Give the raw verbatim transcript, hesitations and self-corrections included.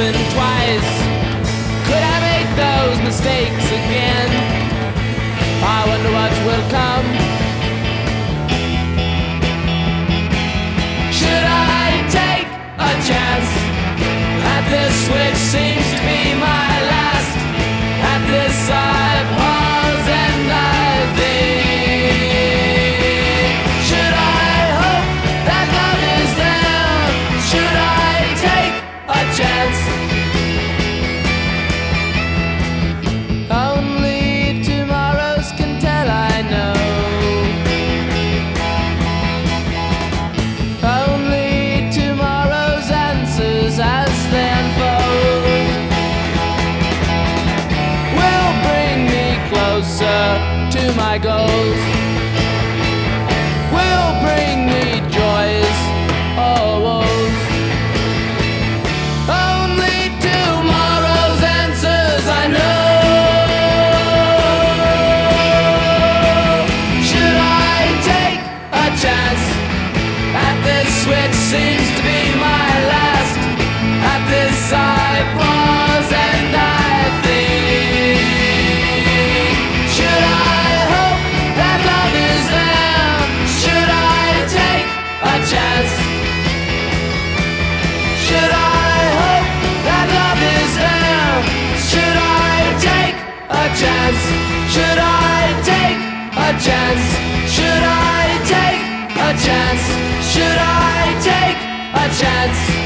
listen twice. Could I make those mistakes again? I wonder what will come. Should I take a chance at this which seems to be my last? At this I pause and I think. Should I hope that love is there? Should I take a chance? Only tomorrows can tell, I know. Only tomorrow's answers as they unfold will bring me closer to my goals, will bring me joys or woes. Only tomorrow's answers I know. Should I take a chance at this which seems to be my last? At this I pause and I think. Should I hope that love is there? Should I take a chance? Should I hope that love is there? Should I take a chance? Should I take a chance? Should I take a chance? Should I take a chance?